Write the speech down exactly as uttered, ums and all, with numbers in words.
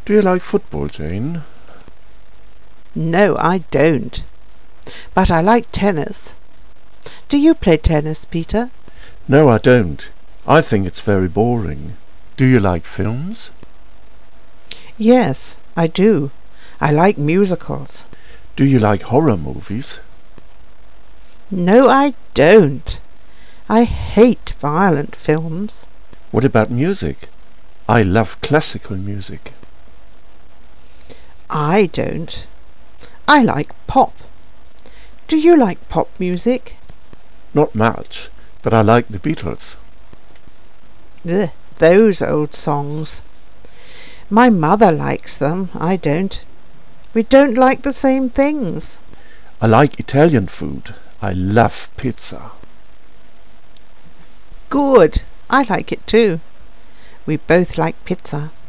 Do you like football, Jane? No, I don't. But I like tennis. Do you play tennis, Peter? No, I don't. I think it's very boring. Do you like films? Yes, I do. I like musicals. Do you like horror movies? No, I don't. I hate violent films. What about music? I love classical music. I don't. I like pop. Do you like pop music? Not much, but I like the Beatles. Ugh, those old songs. My mother likes them. I don't. We don't like the same things. I like Italian food. I love pizza. Good. I like it too. We both like pizza.